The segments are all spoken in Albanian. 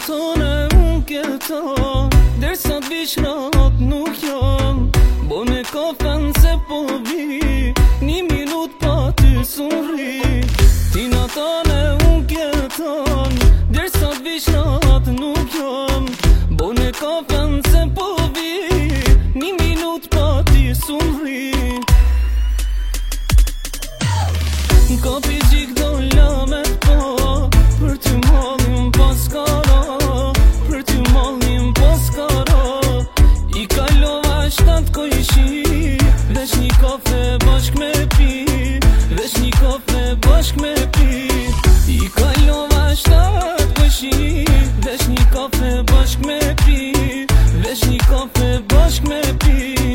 tone unë këto, dersa t'vishnat nuk jam. Bone kafen se po vi, 1 minut pa ty surri. Ti na tone unë këto, dersa t'vishnat nuk jam. Bone kafen se po vi, 1 minut pa ty surri. Kapi gjik do lamet po, për ty mallim pas kara, për ty mallim pas kara. I kalova 7 kojshi, veç një kafe bashk me pi, veç një kafe bashk me pi. I kalova 7 kojshi, veç një kafe bashk me pi, veç një kafe bashk me pi.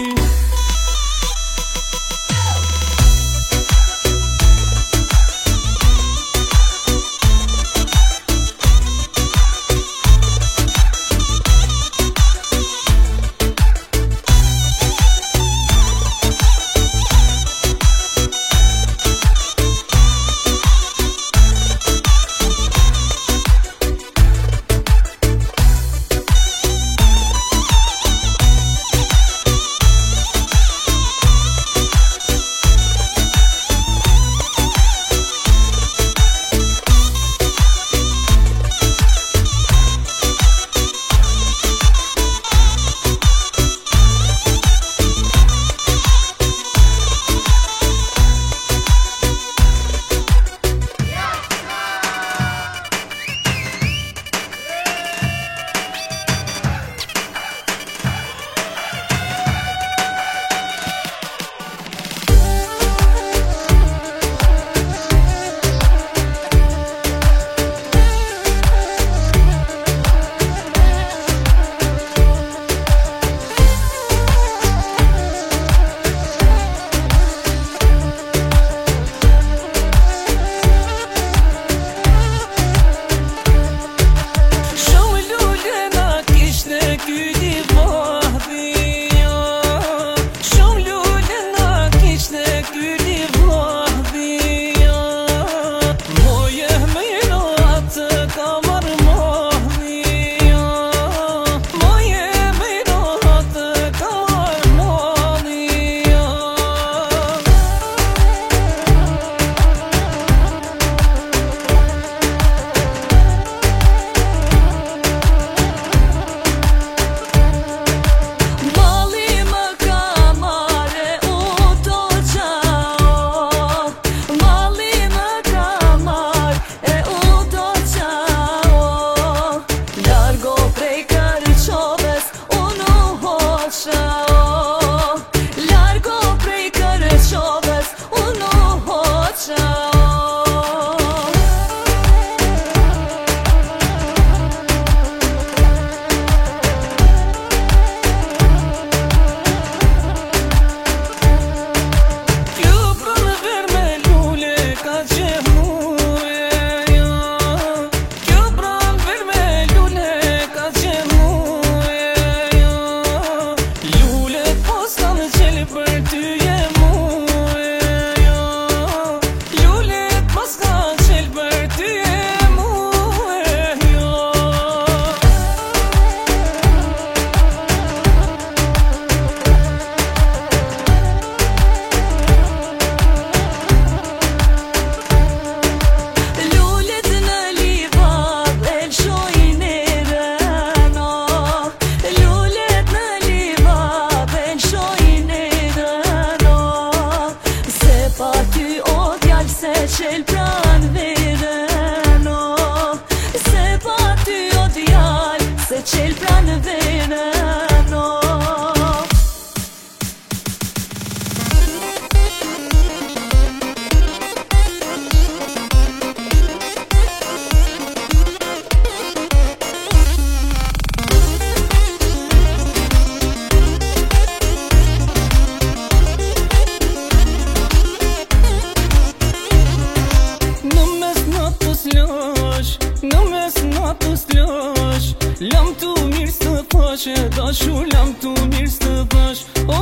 Lam tu mirë së pashe, dashur lam tu mirë së pash.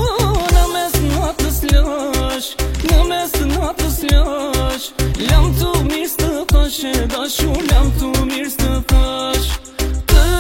Në mes natës lash, në mes natës lash. Lam tu mirë së pashe, dashur lam tu mirë së pash. Të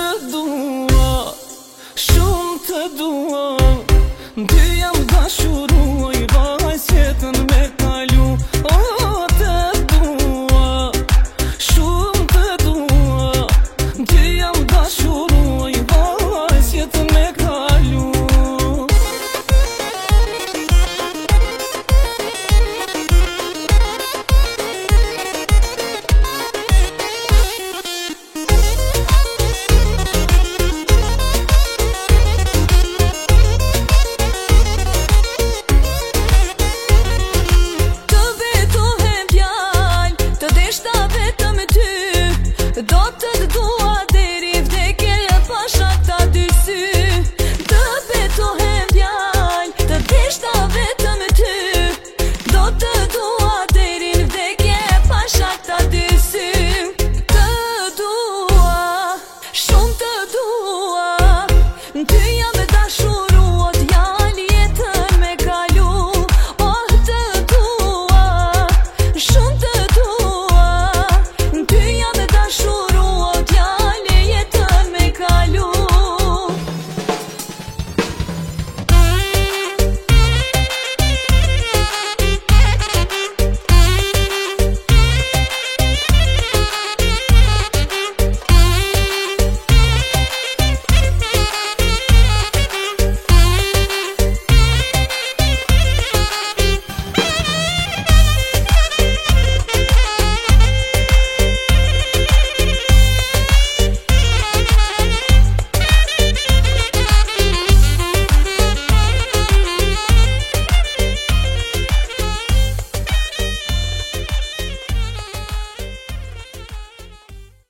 Do të